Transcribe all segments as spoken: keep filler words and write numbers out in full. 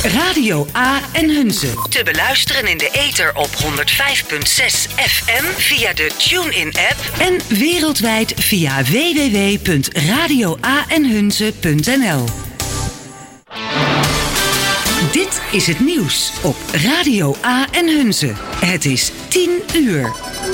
Radio A en Hunze. Te beluisteren in de ether op honderd vijf komma zes F M via de TuneIn-app en wereldwijd via w w w punt radio a en hunze punt n l. Dit is het nieuws op Radio A en Hunze. Het is tien uur.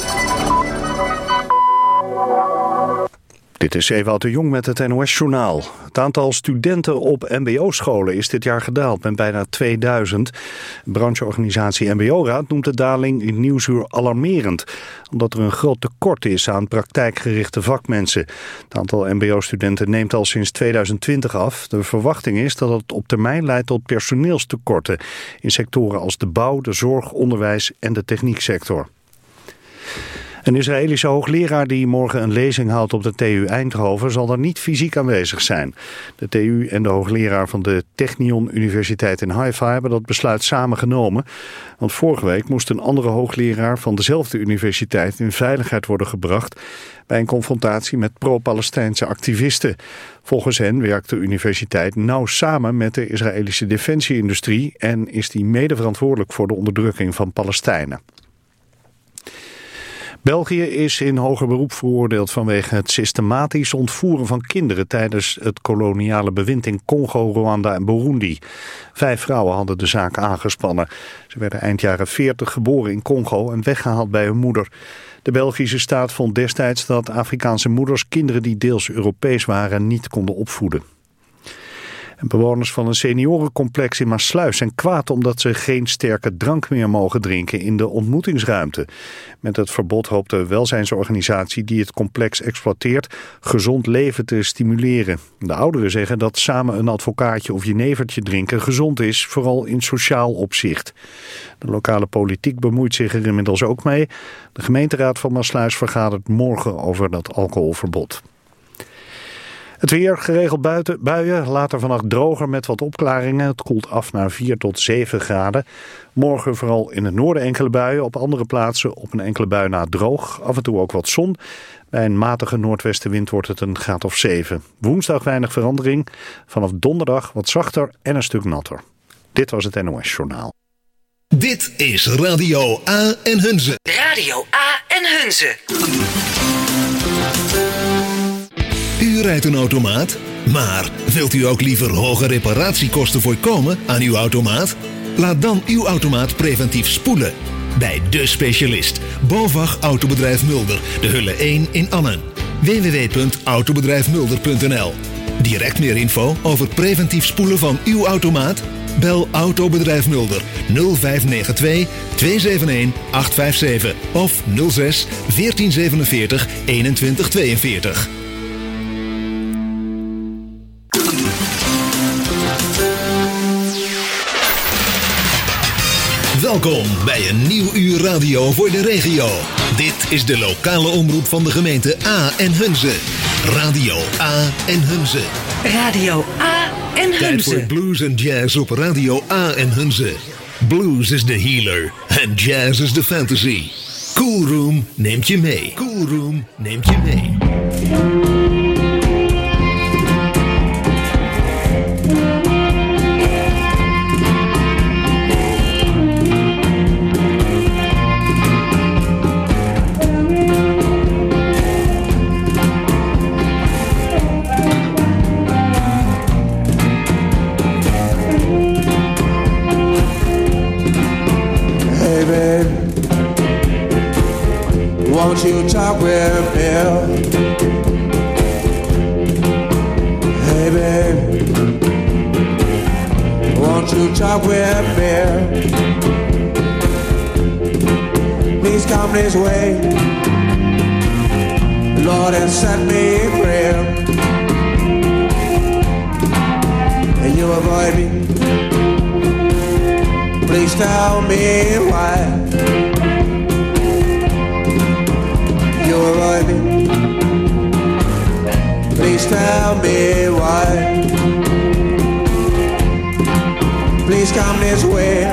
Dit is Ewout de Jong met het N O S-journaal. Het aantal studenten op M B O-scholen is dit jaar gedaald met bijna tweeduizend. Brancheorganisatie M B O-raad noemt de daling in Nieuwsuur alarmerend, omdat er een groot tekort is aan praktijkgerichte vakmensen. Het aantal M B O-studenten neemt al sinds tweeduizend twintig af. De verwachting is dat het op termijn leidt tot personeelstekorten in sectoren als de bouw, de zorg, onderwijs en de technieksector. Een Israëlische hoogleraar die morgen een lezing houdt op de T U Eindhoven zal er niet fysiek aanwezig zijn. De T U en de hoogleraar van de Technion Universiteit in Haifa hebben dat besluit samen genomen. Want vorige week moest een andere hoogleraar van dezelfde universiteit in veiligheid worden gebracht bij een confrontatie met pro-Palestijnse activisten. Volgens hen werkt de universiteit nauw samen met de Israëlische defensieindustrie en is die mede verantwoordelijk voor de onderdrukking van Palestijnen. België is in hoger beroep veroordeeld vanwege het systematisch ontvoeren van kinderen tijdens het koloniale bewind in Congo, Rwanda en Burundi. Vijf vrouwen hadden de zaak aangespannen. Ze werden eind jaren veertig geboren in Congo en weggehaald bij hun moeder. De Belgische staat vond destijds dat Afrikaanse moeders kinderen die deels Europees waren niet konden opvoeden. En bewoners van een seniorencomplex in Maassluis zijn kwaad omdat ze geen sterke drank meer mogen drinken in de ontmoetingsruimte. Met het verbod hoopt de welzijnsorganisatie die het complex exploiteert gezond leven te stimuleren. De ouderen zeggen dat samen een advocaatje of jenevertje drinken gezond is, vooral in sociaal opzicht. De lokale politiek bemoeit zich er inmiddels ook mee. De gemeenteraad van Maassluis vergadert morgen over dat alcoholverbod. Het weer, geregeld buiten, buien, later vannacht droger met wat opklaringen. Het koelt af naar vier tot zeven graden. Morgen vooral in het noorden enkele buien. Op andere plaatsen op een enkele bui na droog. Af en toe ook wat zon. Bij een matige noordwestenwind wordt het een graad of zeven. Woensdag weinig verandering. Vanaf donderdag wat zachter en een stuk natter. Dit was het N O S-journaal. Dit is Radio A en Hunze. Radio A en Hunze. U rijdt een automaat, maar wilt u ook liever hoge reparatiekosten voorkomen aan uw automaat? Laat dan uw automaat preventief spoelen. Bij De Specialist, BOVAG Autobedrijf Mulder, de Hulle één in Annen. w w w punt autobedrijf mulder punt n l. Direct meer info over preventief spoelen van uw automaat? Bel Autobedrijf Mulder nul vijf negen twee twee zeven een acht vijf zeven of nul zes veertien zevenenveertig eenentwintig tweeënveertig. Welkom bij een nieuw uur radio voor de regio. Dit is de lokale omroep van de gemeente A en Hunze. Radio A en Hunze. Radio A en Hunze. Tijd voor blues en jazz op Radio A en Hunze. Blues is de healer en jazz is de fantasy. Cool Room neemt je mee. Cool Room neemt je mee. Won't you talk with me? Hey baby, won't you talk with me? Please come this way, Lord, and set me free. And you avoid me, please tell me why. You avoid me, please tell me why. Please come this way,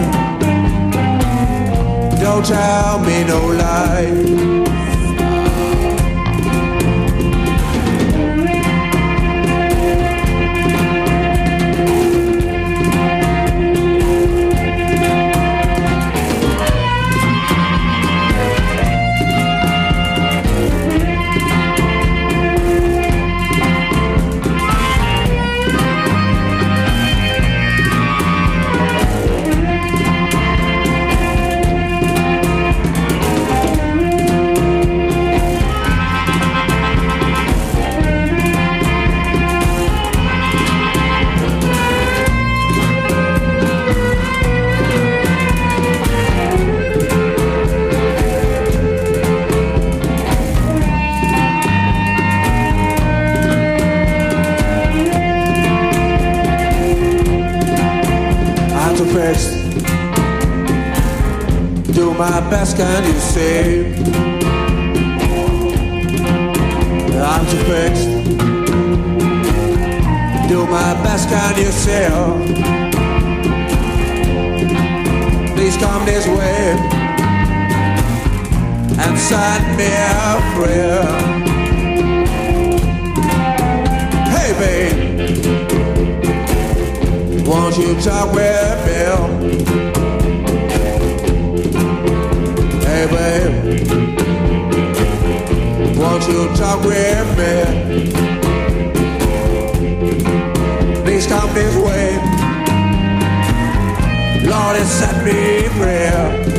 don't tell me no lie. too fixed. Do my best, can you see? I'm too fixed. Do my best, can you see? Please come this way and set me free. Hey babe, won't you talk with me? Hey babe, won't you talk with me? Please come this way, Lord, and set me free.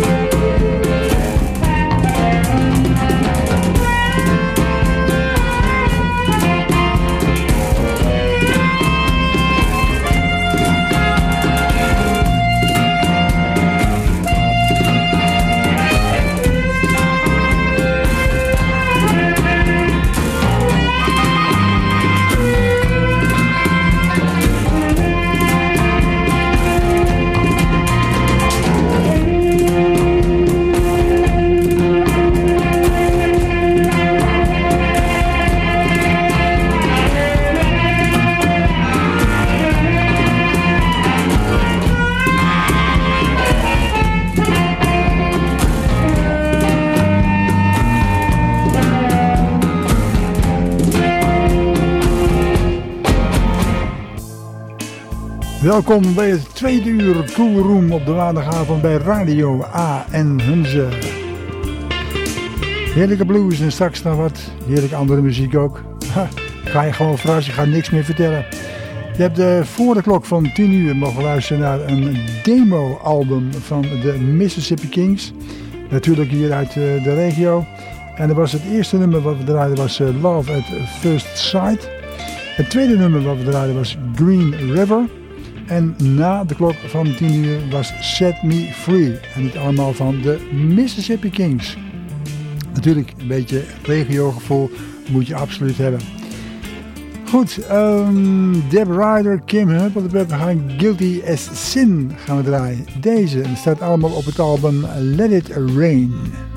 Welkom bij het tweede uur Cool Room op de maandagavond bij Radio A en Hunze. Heerlijke blues en straks nog wat heerlijke andere muziek ook. Ha, ga je gewoon verrassen, ik ga niks meer vertellen. Je hebt de, voor de klok van tien uur mogen luisteren naar een demo-album van de Mississippi Kings. Natuurlijk hier uit de regio. En dat was het eerste nummer wat we draaiden was Love at First Sight. Het tweede nummer wat we draaiden was Green River. En na de klok van tien uur was Set Me Free. En dit allemaal van de Mississippi Kings. Natuurlijk een beetje regiogevoel moet je absoluut hebben. Goed, um, Deb Ryder, Kim Huppeldepup, we gaan Guilty as Sin gaan we draaien. Deze staat allemaal op het album Let It Rain.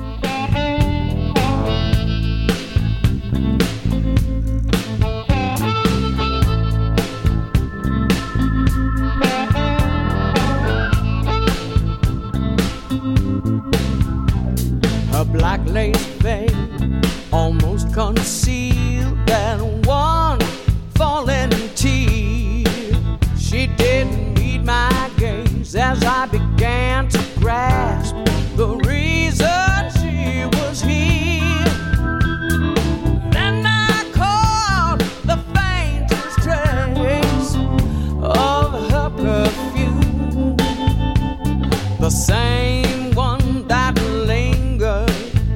Black lace veil almost concealed that one falling tear. She didn't meet my gaze as I began to grasp the reason she was here. Then I caught the faintest trace of her perfume, the same one that lingered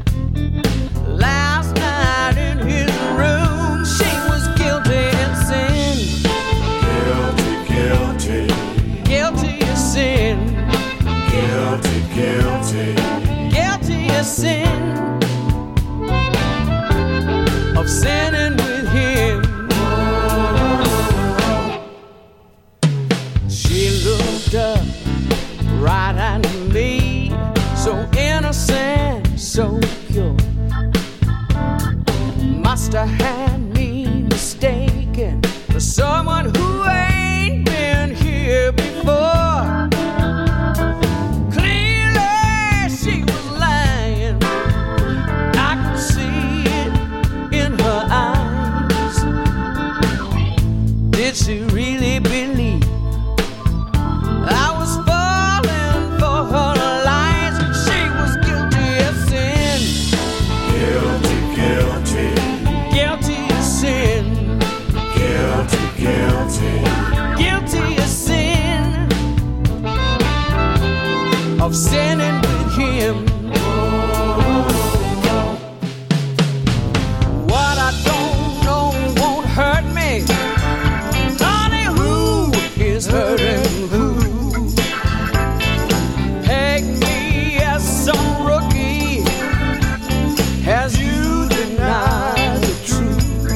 last night in his room. She was guilty of sin. Guilty, guilty. Guilty of sin. Guilty, guilty. Guilty of sin. Of sinning with him. She looked up right at me, so innocent, so pure. Must have had me mistaken for someone who ain't been here before. Clearly she was lying, I could see it in her eyes. Did she really believe I was falling for her lies? She was guilty of sin. Guilty, guilty. Guilty of sin. Guilty, guilty. Guilty of sin. Of sinning with him. What I don't know won't hurt me. Honey, who is hurting who? Take me as some rookie as you deny the truth.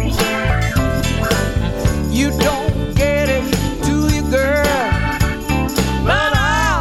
You don't get it, do you, girl? But I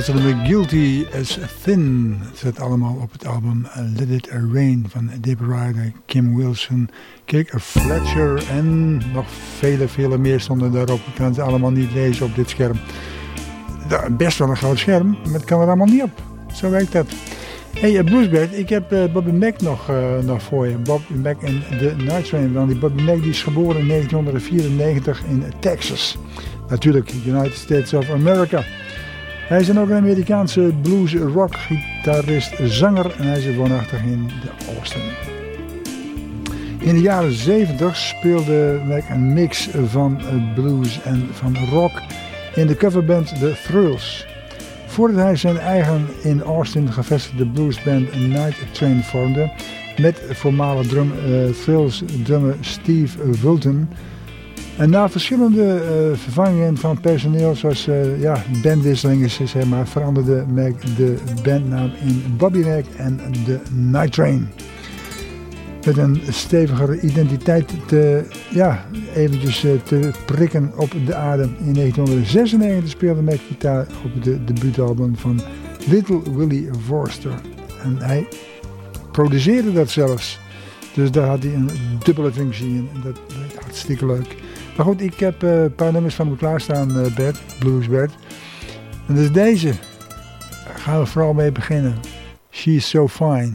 was het nummer Guilty as Thin. Het zit allemaal op het album Let It Rain van Deborah Ryder, Kim Wilson, Kirk Fletcher en nog vele, vele meer stonden daarop. Ik kan het allemaal niet lezen op dit scherm. Best wel een groot scherm, maar het kan er allemaal niet op. Zo werkt dat. Hey uh, Bluesbert, ik heb uh, Bobby Mack nog, uh, nog voor je. Bobby Mack en The Night Train. Want die Bobby Mack die is geboren in negentien vierennegentig in Texas. Natuurlijk, United States of America. Hij is dan ook een Amerikaanse blues rock gitarist, zanger en hij is woonachtig in de Austin. In de jaren zeventig speelde Mack een mix van blues en van rock in de coverband The Thrills. Voordat hij zijn eigen in Austin gevestigde bluesband Night Train vormde met voormalig drum, uh, Thrills drummer Steve Wilton. En na verschillende uh, vervangingen van personeel, zoals uh, ja, bandwisselingen, zeg maar, veranderde Mack de bandnaam in Bobby Mack en The Night Train. Met een stevigere identiteit te, ja, eventjes uh, te prikken op de aarde. In negentien zesennegentig speelde Mack gitaar op de debuutalbum van Little Willie Forster. En hij produceerde dat zelfs. Dus daar had hij een dubbele functie in. En dat werd hartstikke leuk. Maar goed, ik heb uh, een paar nummers van hem klaarstaan, uh, Bert, Blues Bert. En dus deze. Daar gaan we vooral mee beginnen. She's So Fine.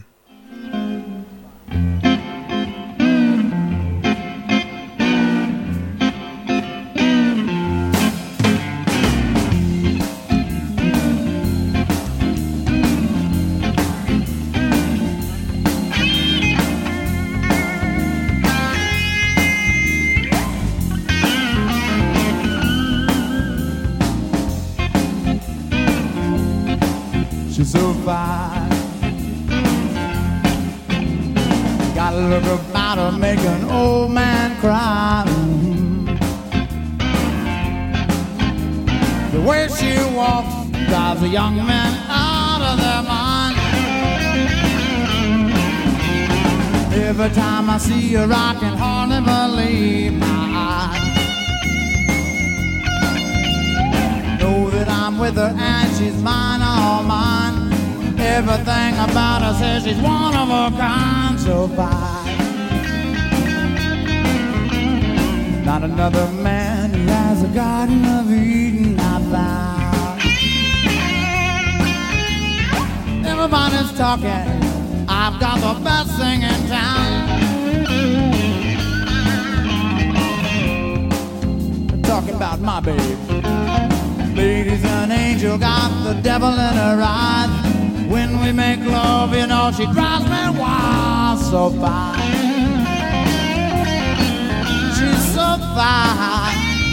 She's so fine. Got a look about her, make an old man cry. The way she walks drives a young man out of their mind. Every time I see her, I can hardly believe my eyes. Know that I'm with her and she's mine, all mine. Everything about her says she's one of a kind, so fine. Not another man who has a garden of Eden, I found. Everybody's talking, I've got the best thing in town. They're talking about my babe. Lady's an angel, got the devil in her eyes. When we make love, you know, she drives me wild, so fine. She's so fine.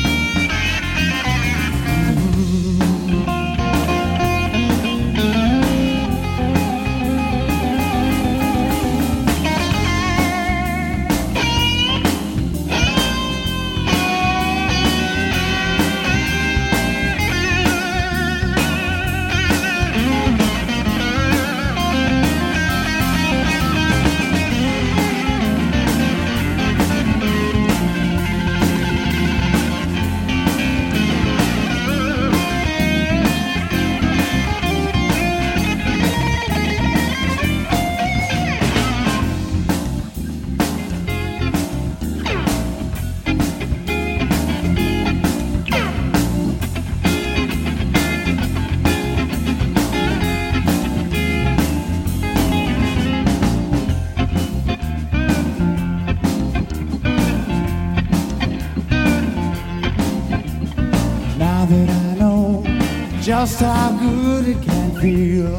Just how good it can feel.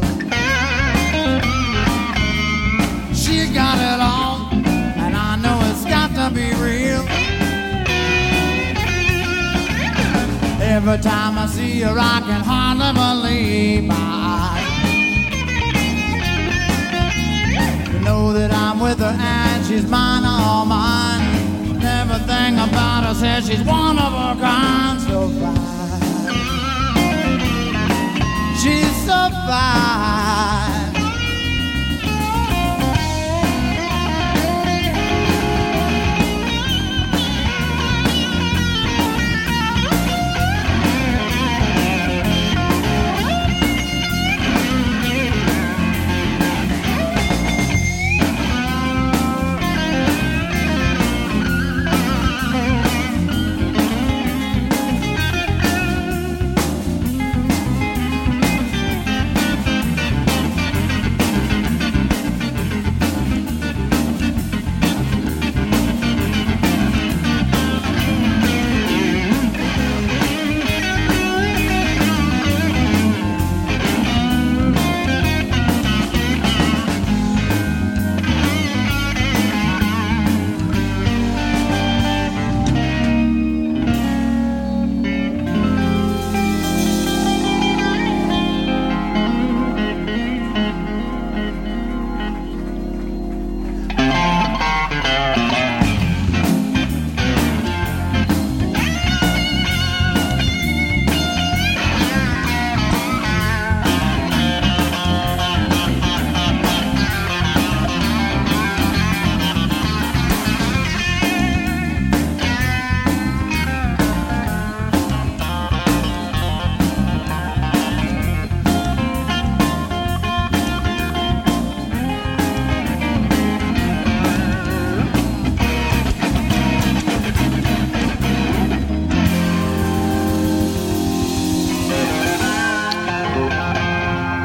She got it all, and I know it's got to be real. Every time I see her, I can hardly believe my eyes. To know that I'm with her and she's mine, all mine. Everything about her says she's one of a kind, so fine. She's so fine.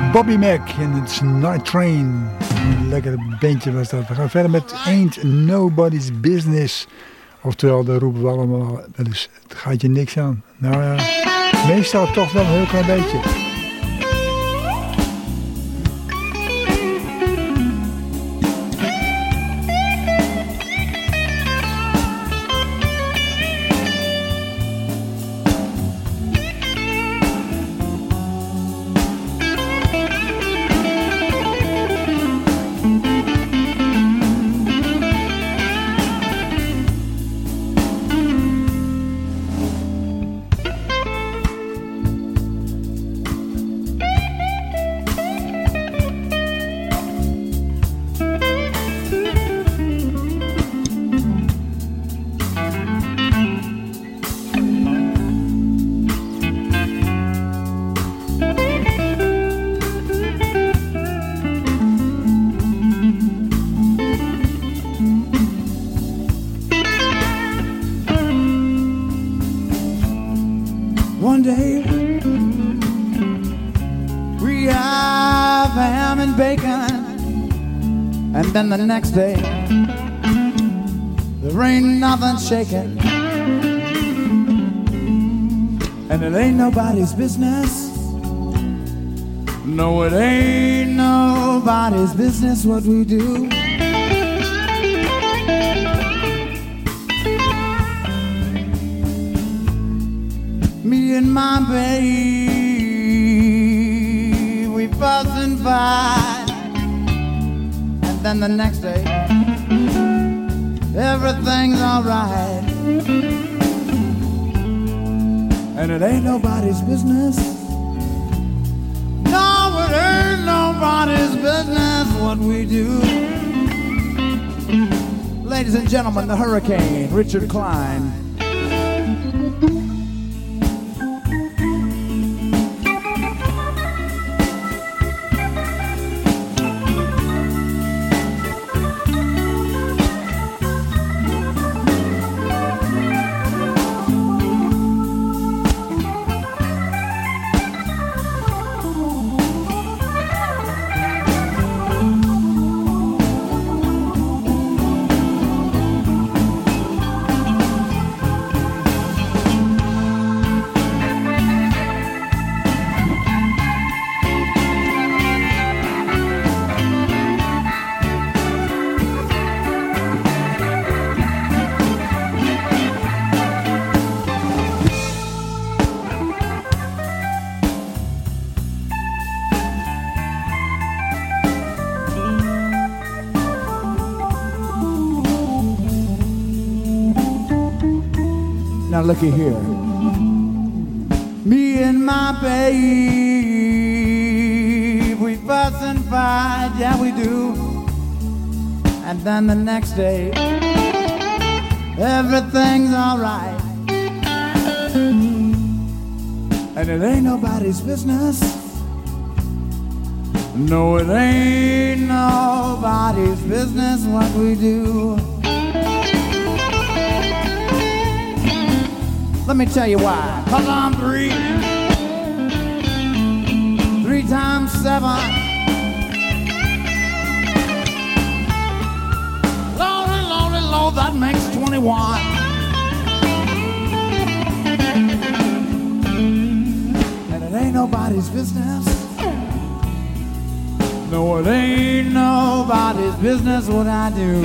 Bobby Mac en het Night Train. Een lekker bandje was dat. We gaan verder met Ain't Nobody's Business. Oftewel, daar roepen we allemaal wel eens, het gaat je niks aan. Nou ja, meestal toch wel een heel klein beetje. One day we have ham and bacon, and then the next day there ain't nothing shaking, and it ain't nobody's business. No, it ain't nobody's business what we do. Me and my babe, we fuss and fight, and then the next day, everything's alright, and it ain't nobody's business. No, it ain't nobody's business what we do. Ladies and gentlemen, the Hurricane, Richard Klein. Now looky here. Me and my babe, we fuss and fight, yeah we do. And then the next day, everything's alright. And it ain't nobody's business. No, it ain't nobody's business what we do. Let me tell you why. Cause I'm three. Three times seven. Lordy, lordy, lord, that makes twenty-one. And it ain't nobody's business. No, it ain't nobody's business what I do.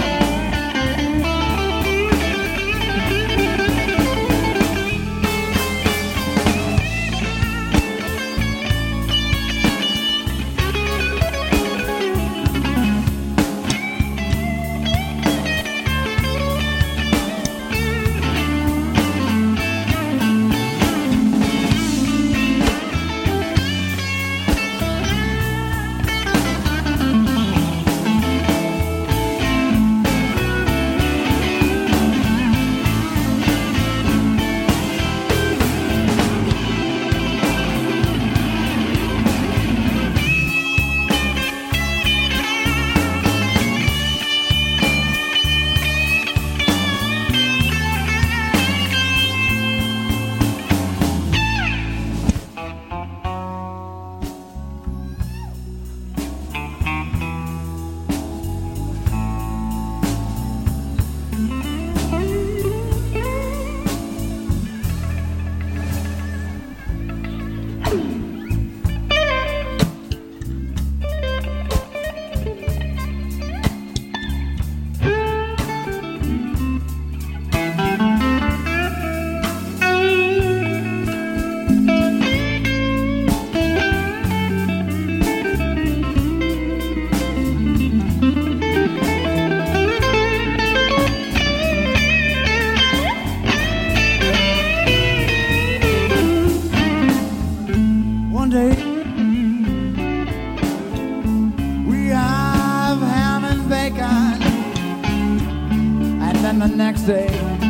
and the next day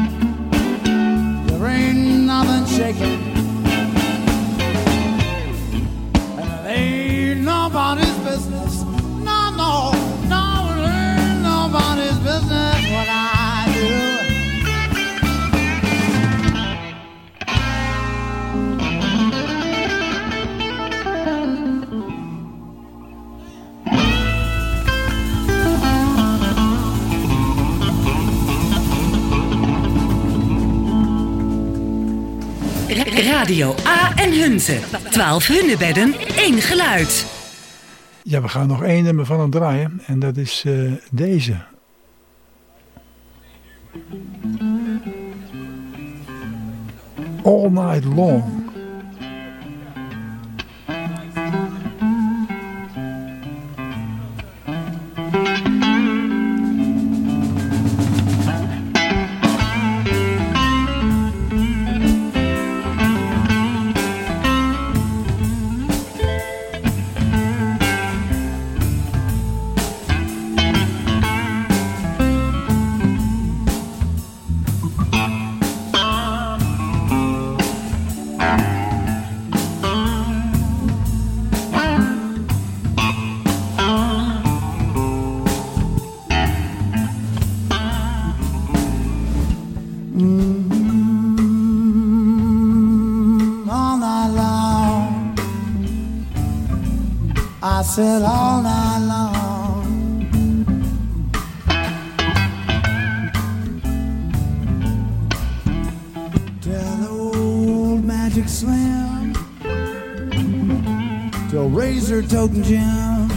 there ain't nothing shaking, and it ain't nobody's business. No, no, no, it ain't nobody's business what I do. Radio A en Hunze. twaalf Hunnebedden, één geluid. Ja, we gaan nog één nummer van hem draaien. En dat is uh, deze. All Night Long. Said all night long, tell the old Magic Slim, tell Razor Token Jim,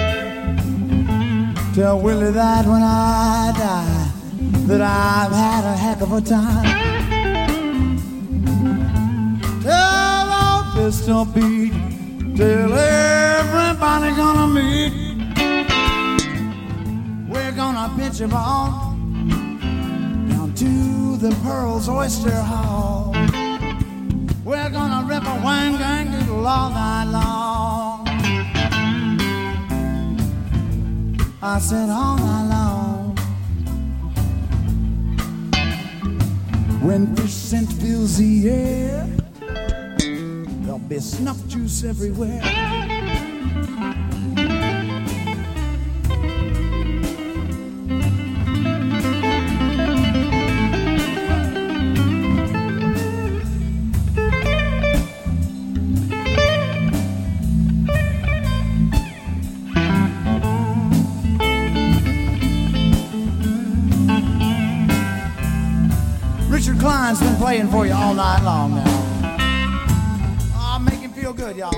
tell Willie that when I die, that I've had a heck of a time. Tell old Pistol Pete, tell everybody gonna meet. We're gonna pitch a ball down to the Pearl's Oyster Hall. We're gonna rip a wine gang doodle all night long. I said all night long. When fish scent fills the air, there'll be snuff juice everywhere. Richard Klein's been playing for you all night long now. Oh, make him feel good, y'all.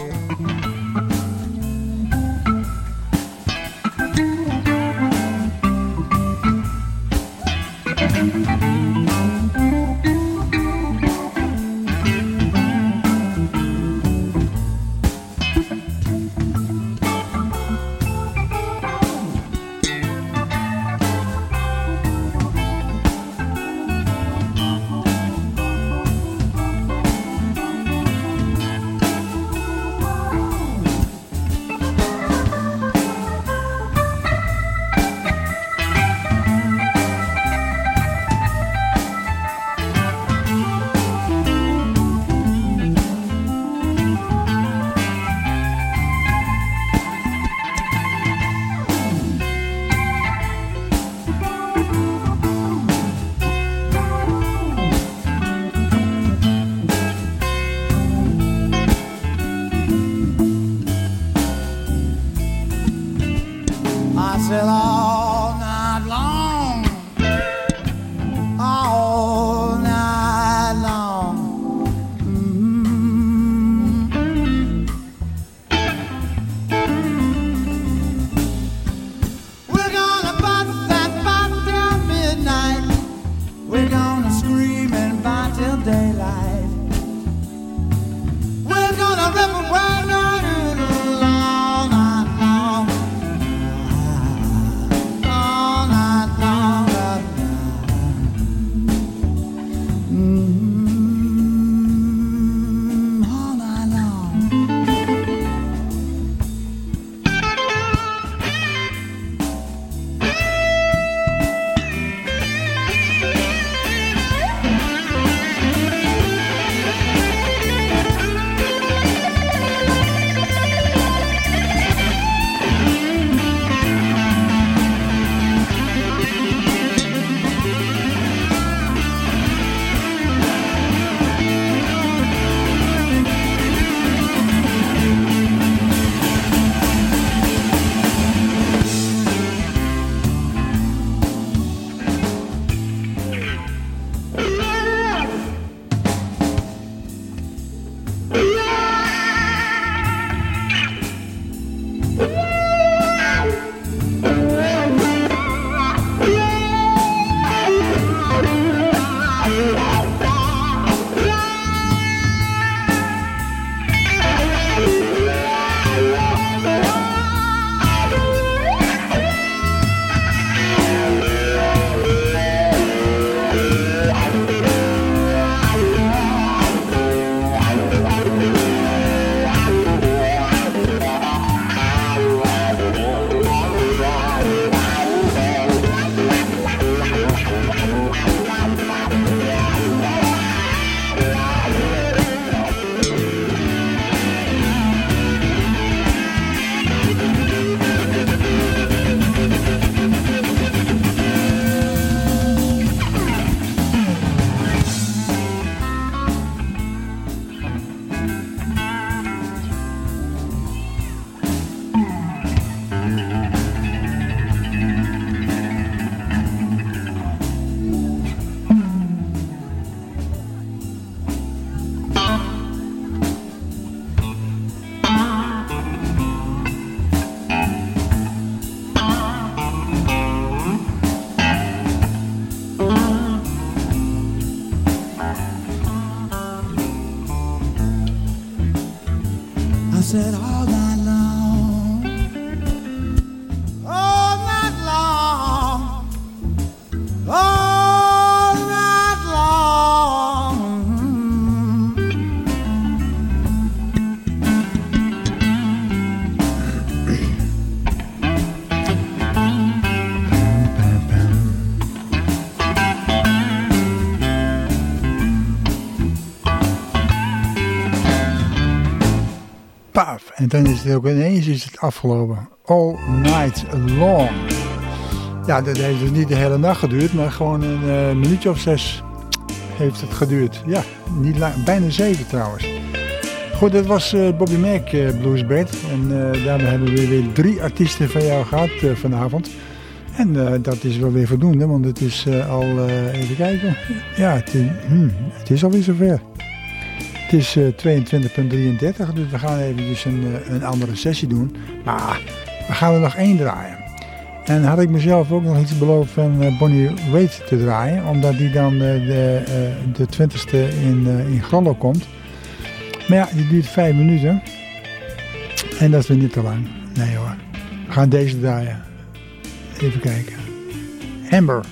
En dan is het ook ineens is het afgelopen. All night long. Ja, dat heeft dus niet de hele nacht geduurd, maar gewoon een uh, minuutje of zes heeft het geduurd. Ja, niet lang, bijna zeven trouwens. Goed, dat was uh, Bobby Mac uh, Bluesband. En uh, daarmee hebben we weer drie artiesten van jou gehad uh, vanavond. En uh, dat is wel weer voldoende, want het is uh, al, uh, even kijken. Ja, het, hmm, het is alweer zover. Het is uh, tweeëntwintig drieëndertig, dus we gaan eventjes een, uh, een andere sessie doen. Maar we gaan er nog één draaien. En had ik mezelf ook nog iets beloofd van uh, Bonnie Raitt te draaien, omdat die dan uh, de, uh, de twintigste in, uh, in Grollo komt. Maar ja, die duurt vijf minuten. En dat is weer niet te lang. Nee hoor. We gaan deze draaien. Even kijken. Amber.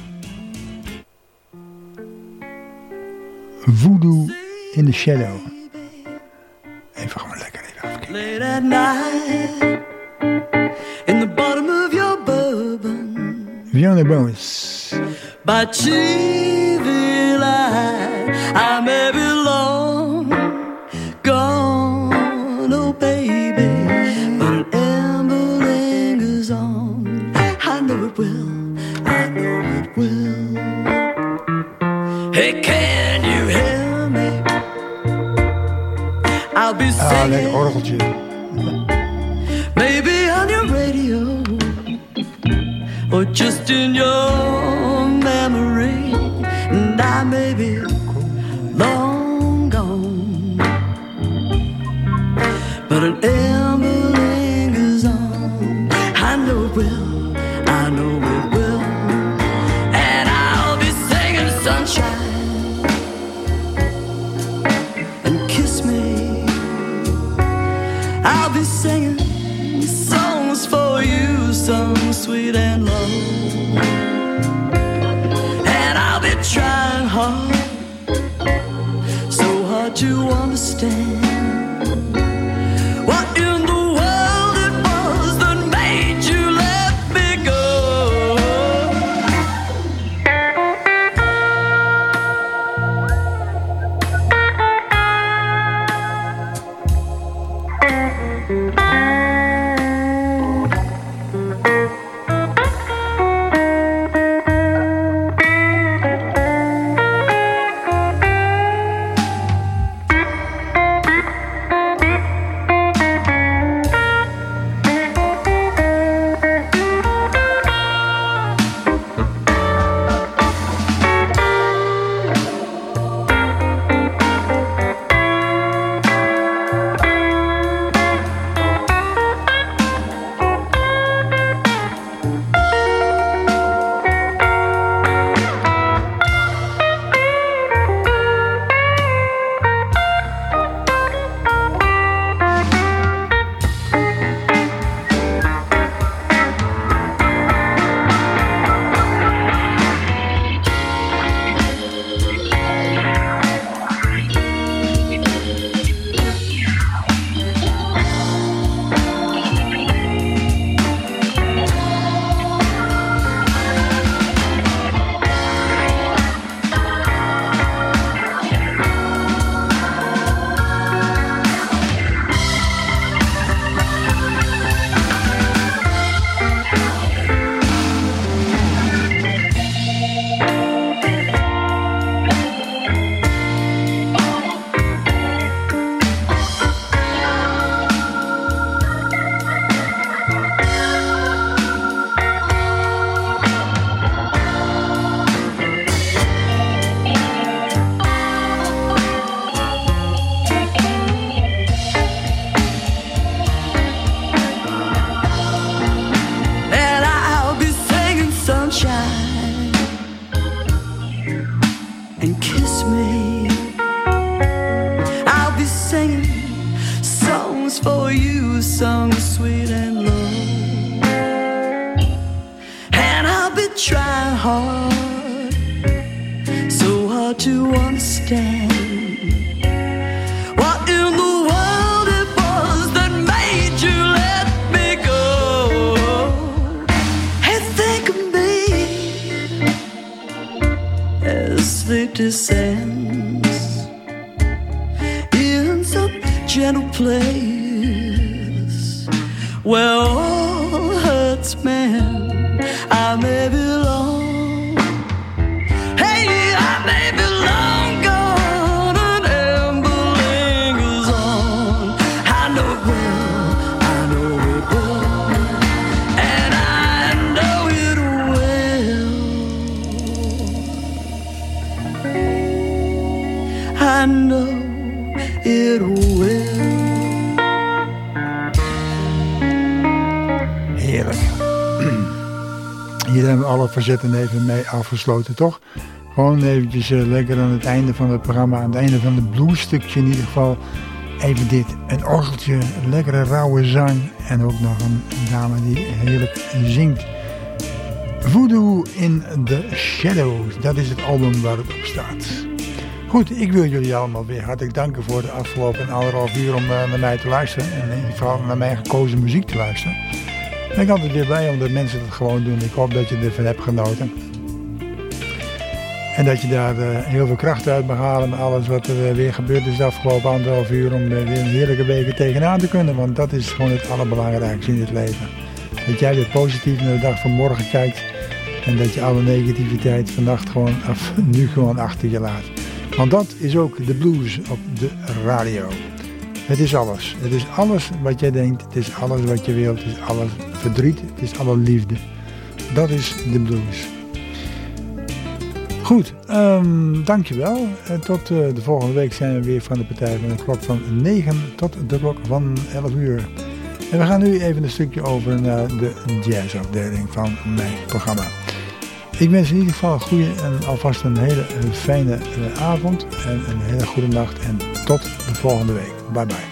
Voodoo in the Shadow. Even gewoon lekker even afkijken. Late at night, in the bottom of your bourbon, Fiona Bones. by T V light, I may be long gone, oh baby, but an ember lingers on. I know it will, I know it will. Hey, can you hear me? I'll be Ah, singing. lekker orgeltje. Maybe on your radio, or just in your memory, and I may be long gone, but an ember lingers on. I know it will, I know it will, and I'll be singing sunshine, and kiss me. I'll be singing songs for you, songs sweet and low, and I'll be trying hard, so hard to understand what in the world it was that made you let me go. songs sweet and low, and I've been trying hard, so hard to understand what in the world it was that made you let me go. Hey, think of me as sleep descends in some gentle place. where all hurts mend. I may be long, hey, I may be long gone, and amber lingers on. I know it will, I know it will, and I know it will. I know it will. Heerlijk. Hier hebben we alle facetten even mee afgesloten, toch? Gewoon eventjes uh, lekker aan het einde van het programma, aan het einde van het bluesstukje in ieder geval. Even dit, een orgeltje, een lekkere rauwe zang en ook nog een dame die heerlijk zingt. Voodoo in the Shadows, dat is het album waar het op staat. Goed, ik wil jullie allemaal weer hartelijk danken voor de afgelopen anderhalf uur om uh, naar mij te luisteren. En in ieder geval naar mijn gekozen muziek te luisteren. Ik ben altijd weer blij omdat mensen dat gewoon doen. Ik hoop dat je ervan hebt genoten. En dat je daar uh, heel veel kracht uit mag halen met alles wat er uh, weer gebeurd is de afgelopen anderhalf uur. Om uh, weer een heerlijke weken tegenaan te kunnen. Want dat is gewoon het allerbelangrijkste in het leven. Dat jij weer positief naar de dag van morgen kijkt. En dat je alle negativiteit vannacht gewoon af, nu gewoon achter je laat. Want dat is ook de blues op de radio. Het is alles. Het is alles wat jij denkt. Het is alles wat je wilt. Het is alles verdriet. Het is alle liefde. Dat is de blues. Goed, um, dankjewel. En tot uh, de volgende week zijn we weer van de partij van de klok van negen tot de klok van elf uur. En we gaan nu even een stukje over naar de jazzafdeling van mijn programma. Ik wens in ieder geval een goede en alvast een hele fijne uh, avond en een hele goede nacht en tot de volgende week. Bye bye.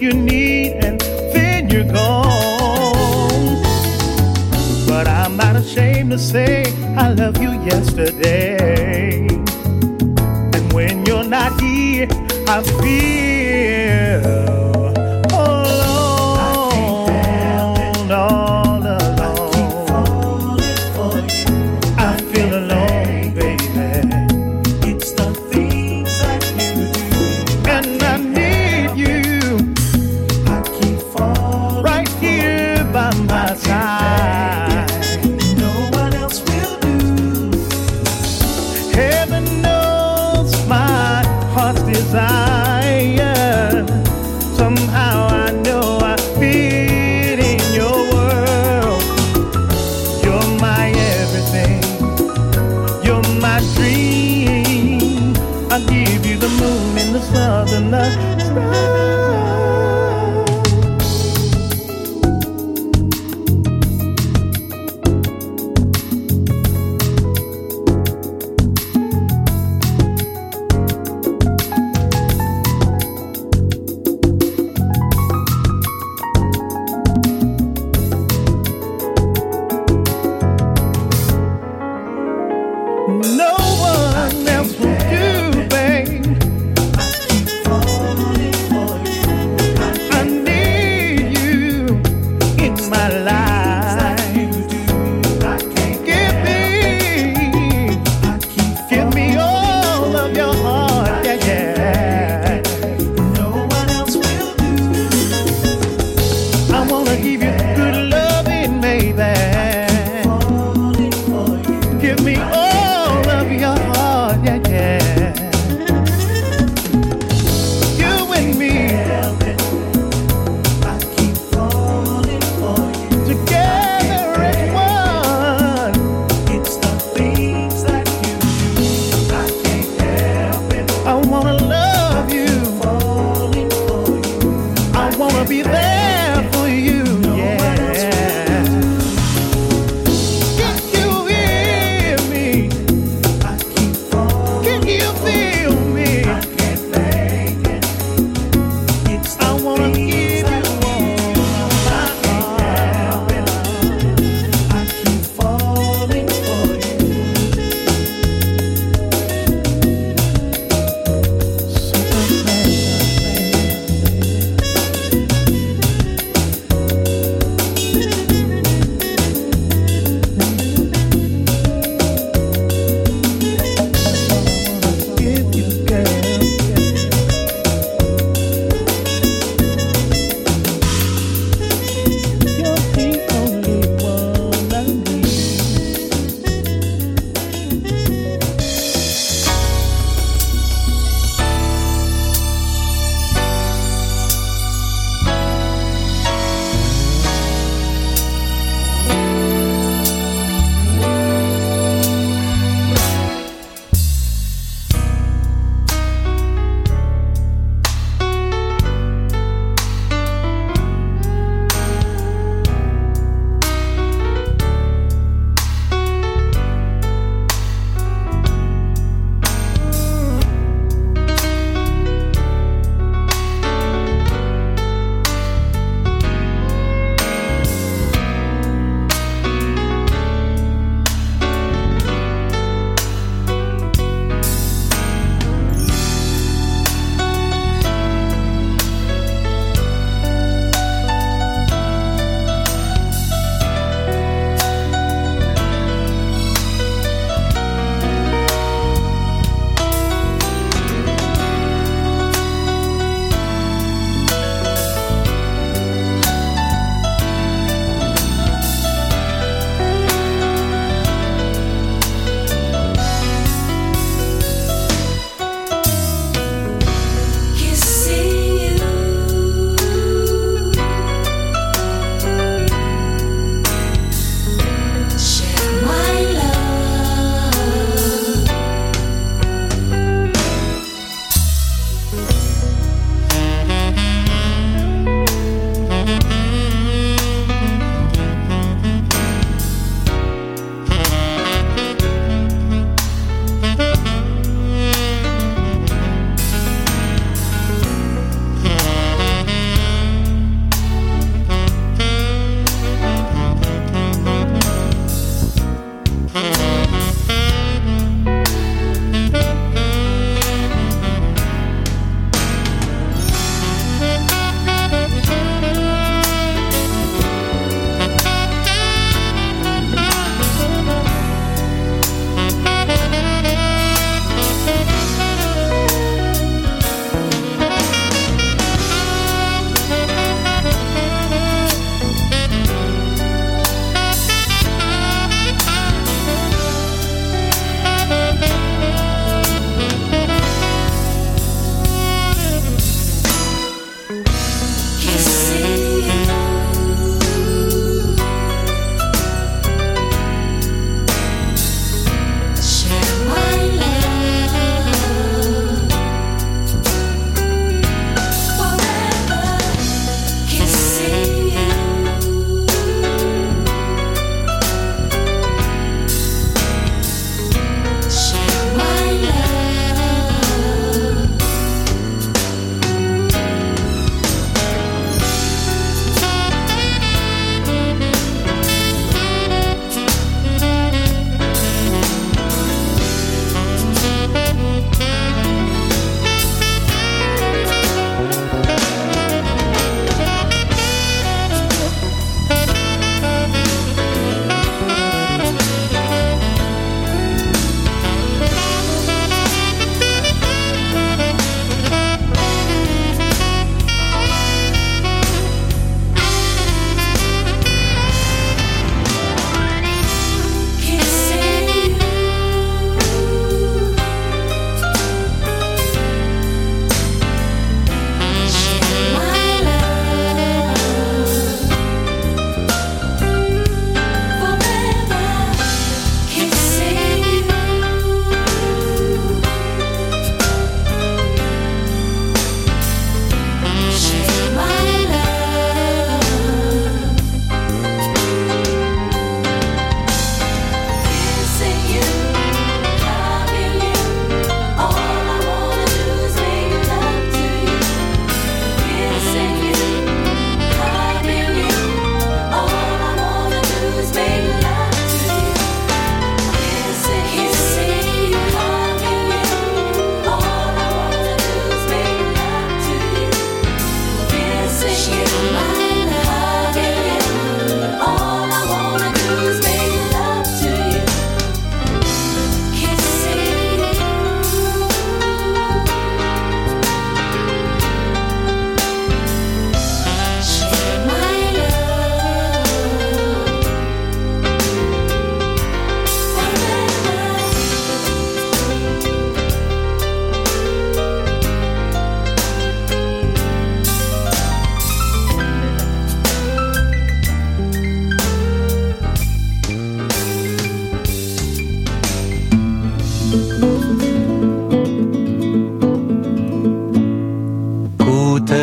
you need and then you're gone. But I'm not ashamed to say I love you yesterday. And when you're not here, I feel and the stars. No one else will do, babe. I keep falling for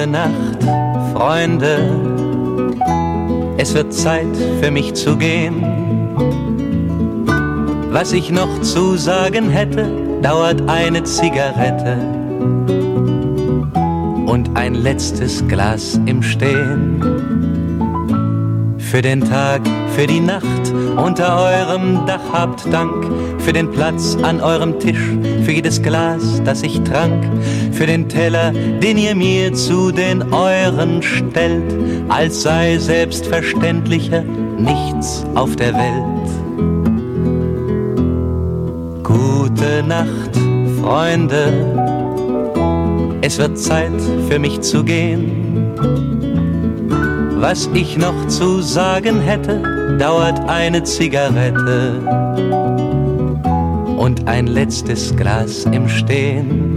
Gute Nacht, Freunde, es wird Zeit für mich zu gehen. Was ich noch zu sagen hätte, dauert eine Zigarette und ein letztes Glas im Stehen. Für den Tag, für die Nacht unter eurem Dach habt Dank, für den Platz an eurem Tisch, für jedes Glas, das ich trank, für den Teller, den ihr mir zu den euren stellt, als sei selbstverständlicher nichts auf der Welt. Gute Nacht, Freunde, es wird Zeit für mich zu gehen. Was ich noch zu sagen hätte, dauert eine Zigarette und ein letztes Glas im Stehen.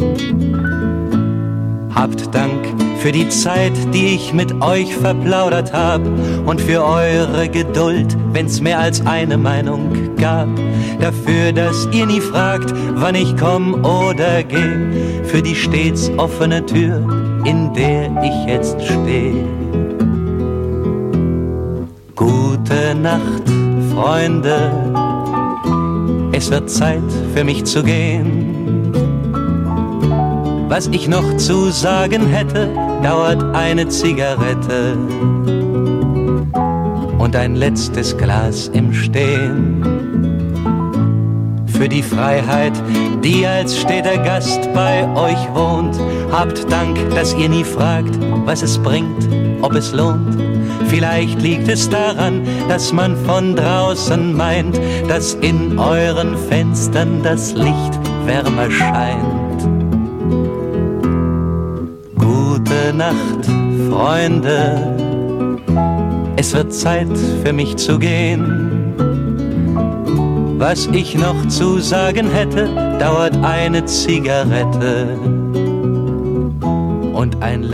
Habt Dank für die Zeit, die ich mit euch verplaudert hab und für eure Geduld, wenn's mehr als eine Meinung gab. Dafür, dass ihr nie fragt, wann ich komm oder geh, für die stets offene Tür, in der ich jetzt steh. Gute Nacht, Freunde, es wird Zeit für mich zu gehen. Was ich noch zu sagen hätte, dauert eine Zigarette und ein letztes Glas im Stehen. Für die Freiheit, die als steter Gast bei euch wohnt, habt Dank, dass ihr nie fragt, was es bringt, ob es lohnt. Vielleicht liegt es daran, dass man von draußen meint, dass in euren Fenstern das Licht wärmer scheint. Gute Nacht, Freunde, es wird Zeit für mich zu gehen. Was ich noch zu sagen hätte, dauert eine Zigarette und ein